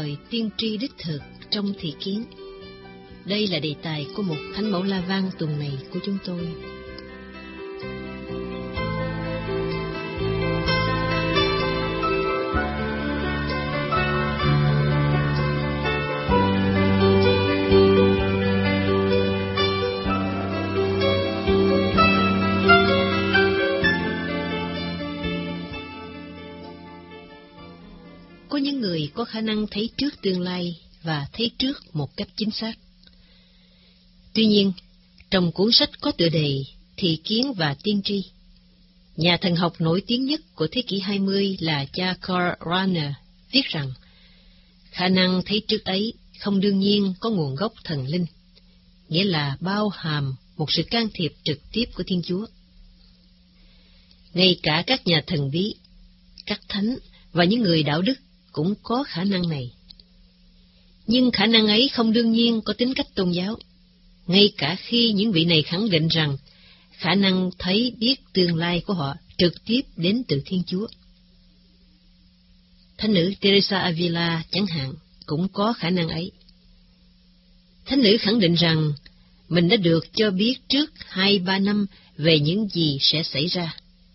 lời tiên tri đích thực trong thị kiến. Đây là đề tài của một thánh mẫu La Vang tuần này của chúng tôi. Có những người có khả năng thấy trước tương lai và thấy trước một cách chính xác. Tuy nhiên, trong cuốn sách có tựa đề Thị kiến và tiên tri, nhà thần học nổi tiếng nhất của thế kỷ 20 là cha Karl Rahner viết rằng khả năng thấy trước ấy không đương nhiên có nguồn gốc thần linh, nghĩa là bao hàm một sự can thiệp trực tiếp của Thiên Chúa. Ngay cả các nhà thần bí, các thánh và những người đạo đức cũng có khả năng này. Nhưng khả năng ấy không đương nhiên có tính cách tôn giáo, ngay cả khi những vị này khẳng định rằng khả năng thấy biết tương lai của họ trực tiếp đến từ Thiên Chúa. Thánh nữ Teresa Avila chẳng hạn cũng có khả năng ấy. Thánh nữ khẳng định rằng mình đã được cho biết trước 2-3 năm về những gì sẽ xảy ra.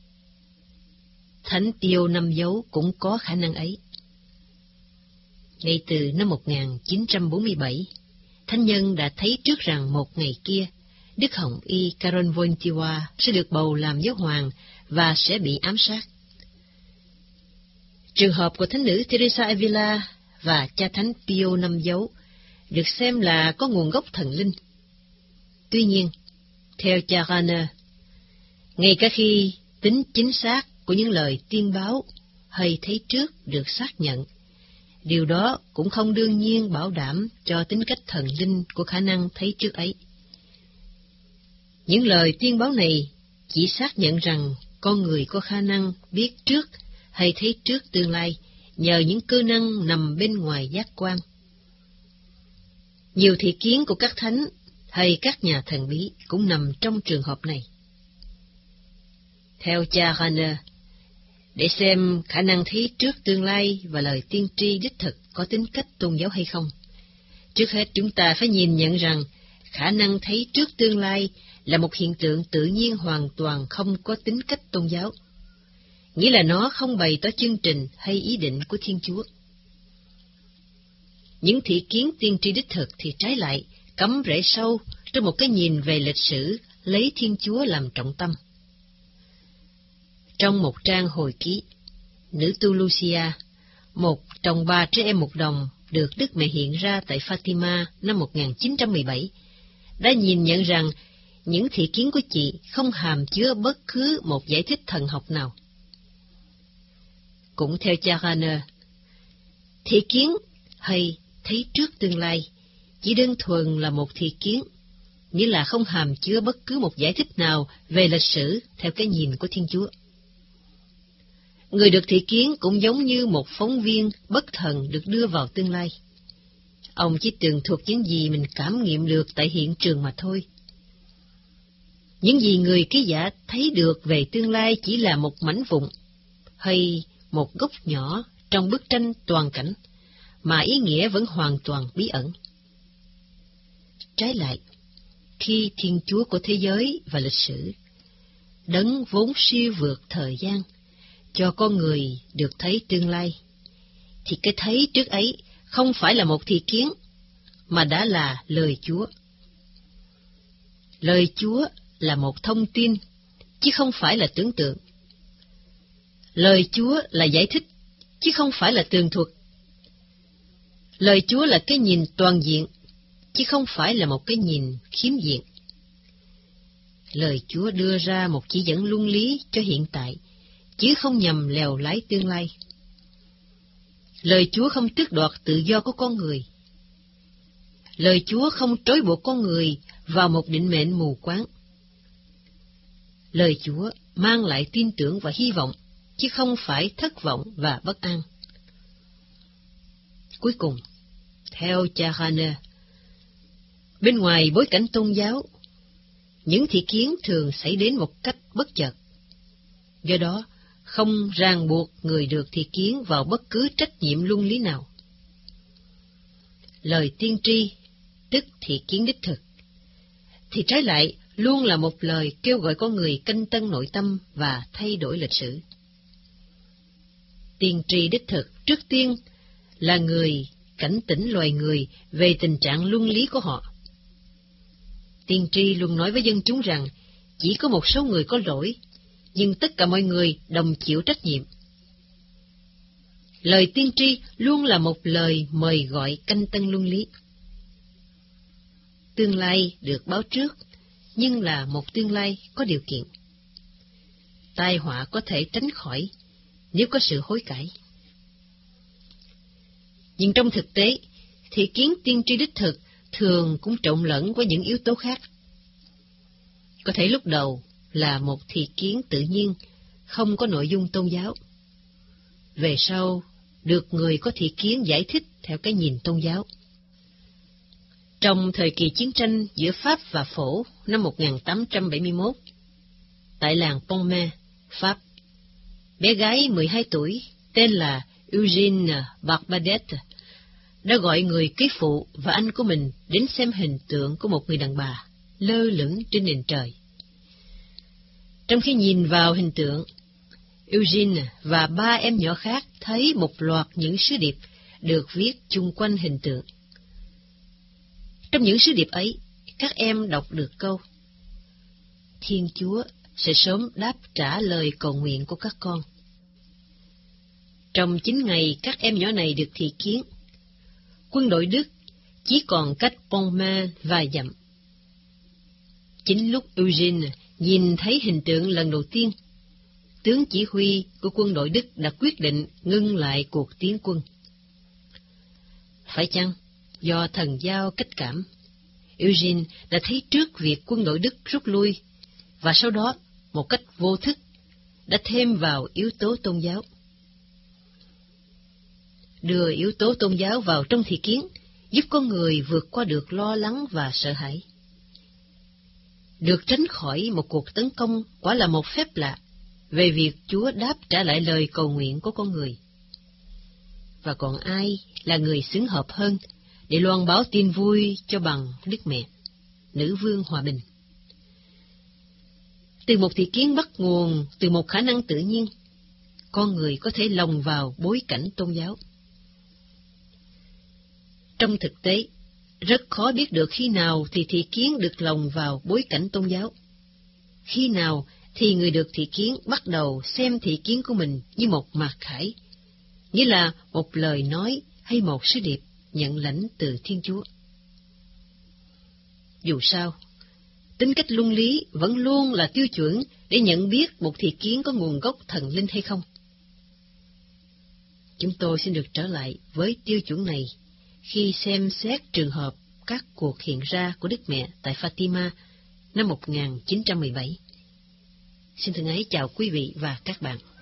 Thánh Pio Năm Dấu cũng có khả năng ấy. Ngay từ năm 1947, thánh nhân đã thấy trước rằng một ngày kia, Đức Hồng Y Karen Wojtyła sẽ được bầu làm giáo hoàng và sẽ bị ám sát. Trường hợp của thánh nữ Teresa Avila và cha thánh Pio Năm Dấu được xem là có nguồn gốc thần linh. Tuy nhiên, theo cha Rahner, ngay cả khi tính chính xác của những lời tiên báo hay thấy trước được xác nhận, điều đó cũng không đương nhiên bảo đảm cho tính cách thần linh của khả năng thấy trước ấy. Những lời tiên báo này chỉ xác nhận rằng con người có khả năng biết trước hay thấy trước tương lai nhờ những cơ năng nằm bên ngoài giác quan. Nhiều thị kiến của các thánh hay các nhà thần bí cũng nằm trong trường hợp này. Theo cha Rahner, để xem khả năng thấy trước tương lai và lời tiên tri đích thực có tính cách tôn giáo hay không, trước hết chúng ta phải nhìn nhận rằng khả năng thấy trước tương lai là một hiện tượng tự nhiên hoàn toàn không có tính cách tôn giáo, nghĩa là nó không bày tỏ chương trình hay ý định của Thiên Chúa. Những thị kiến tiên tri đích thực thì trái lại, cắm rễ sâu trong một cái nhìn về lịch sử lấy Thiên Chúa làm trọng tâm. Trong một trang hồi ký, nữ tu Lucia, một trong 3 trẻ em một đồng được Đức Mẹ hiện ra tại Fatima năm 1917, đã nhìn nhận rằng những thị kiến của chị không hàm chứa bất cứ một giải thích thần học nào. Cũng theo cha Rahner, thị kiến hay thấy trước tương lai chỉ đơn thuần là một thị kiến, nghĩa là không hàm chứa bất cứ một giải thích nào về lịch sử theo cái nhìn của Thiên Chúa. Người được thị kiến cũng giống như một phóng viên bất thần được đưa vào tương lai. Ông chỉ tường thuật những gì mình cảm nghiệm được tại hiện trường mà thôi. Những gì người ký giả thấy được về tương lai chỉ là một mảnh vụn hay một góc nhỏ trong bức tranh toàn cảnh, mà ý nghĩa vẫn hoàn toàn bí ẩn. Trái lại, khi Thiên Chúa của thế giới và lịch sử, đấng vốn siêu vượt thời gian, cho con người được thấy tương lai, thì cái thấy trước ấy không phải là một thị kiến, mà đã là lời Chúa. Lời Chúa là một thông tin, chứ không phải là tưởng tượng. Lời Chúa là giải thích, chứ không phải là tường thuật. Lời Chúa là cái nhìn toàn diện, chứ không phải là một cái nhìn khiếm diện. Lời Chúa đưa ra một chỉ dẫn luân lý cho hiện tại, chứ không nhằm lèo lái tương lai. Lời Chúa không tước đoạt tự do của con người. Lời Chúa không trói buộc con người vào một định mệnh mù quáng. Lời Chúa mang lại tin tưởng và hy vọng, chứ không phải thất vọng và bất an. Cuối cùng, theo cha Rahner, bên ngoài bối cảnh tôn giáo, những thị kiến thường xảy đến một cách bất chợt. Do đó, không ràng buộc người được thị kiến vào bất cứ trách nhiệm luân lý nào. lời tiên tri, tức thị kiến đích thực, thì trái lại luôn là một lời kêu gọi con người canh tân nội tâm và thay đổi lịch sử. Tiên tri đích thực trước tiên là người cảnh tỉnh loài người về tình trạng luân lý của họ. Tiên tri luôn nói với dân chúng rằng chỉ có một số người có lỗi, nhưng tất cả mọi người đồng chịu trách nhiệm. Lời tiên tri luôn là một lời mời gọi canh tân luân lý. Tương lai được báo trước, nhưng là một tương lai có điều kiện. Tai họa có thể tránh khỏi nếu có sự hối cải. Nhưng trong thực tế, thị kiến tiên tri đích thực thường cũng trộn lẫn với những yếu tố khác. Có thể lúc đầu là một thị kiến tự nhiên, không có nội dung tôn giáo. Về sau, được người có thị kiến giải thích theo cái nhìn tôn giáo. Trong thời kỳ chiến tranh giữa Pháp và Phổ năm 1871, tại làng Pontmain, Pháp, bé gái 12 tuổi tên là Eugène Barbadette đã gọi người kế phụ và anh của mình đến xem hình tượng của một người đàn bà lơ lửng trên nền trời. Trong khi nhìn vào hình tượng, Eugène và 3 em nhỏ khác thấy một loạt những sứ điệp được viết chung quanh hình tượng. Trong những sứ điệp ấy, các em đọc được câu: Thiên Chúa sẽ sớm đáp trả lời cầu nguyện của các con. Trong 9 ngày các em nhỏ này được thị kiến, quân đội Đức chỉ còn cách Pontmain vài dặm. Chính lúc Eugène nhìn thấy hình tượng lần đầu tiên, tướng chỉ huy của quân đội Đức đã quyết định ngưng lại cuộc tiến quân. Phải chăng do thần giao cách cảm, Eugène đã thấy trước việc quân đội Đức rút lui, và sau đó, một cách vô thức, đã thêm vào yếu tố tôn giáo. Đưa yếu tố tôn giáo vào trong thị kiến giúp con người vượt qua được lo lắng và sợ hãi. Được tránh khỏi một cuộc tấn công quả là một phép lạ về việc Chúa đáp trả lại lời cầu nguyện của con người. Và còn ai là người xứng hợp hơn để loan báo tin vui cho bằng Đức Mẹ, Nữ Vương Hòa Bình? Từ một thị kiến bắt nguồn từ một khả năng tự nhiên, con người có thể lồng vào bối cảnh tôn giáo. Trong thực tế, rất khó biết được khi nào thì thị kiến được lồng vào bối cảnh tôn giáo. Khi nào thì người được thị kiến bắt đầu xem thị kiến của mình như một mạt khải, nghĩa là một lời nói hay một sứ điệp nhận lãnh từ Thiên Chúa. Dù sao, tính cách luân lý vẫn luôn là tiêu chuẩn để nhận biết một thị kiến có nguồn gốc thần linh hay không. Chúng tôi xin được trở lại với tiêu chuẩn này khi xem xét trường hợp các cuộc hiện ra của Đức Mẹ tại Fatima năm 1917. Xin thân ái chào quý vị và các bạn.